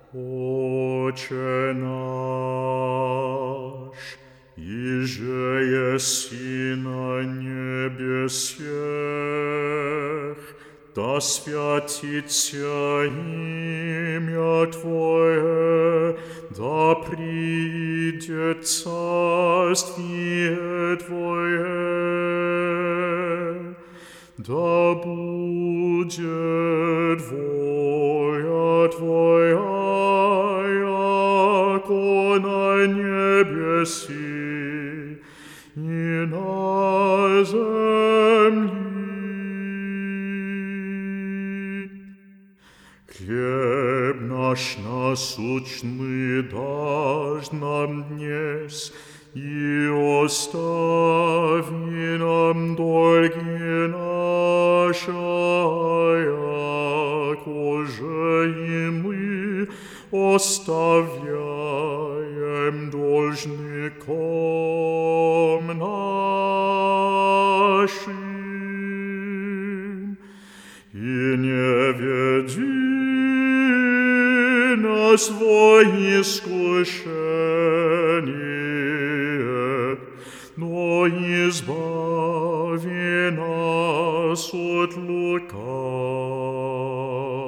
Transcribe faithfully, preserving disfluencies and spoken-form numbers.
Отче наш, иже еси на небесех, да святится имя Твое, да придет царствие Твое, да будет воля Твоя, яко на небеси и на земли. Хлеб наш насущный дашь нам днес, и остави нам долги наши, яко же и мы оставляем должником нашим. И не веди нас во искушение, но избави нас от лукавого.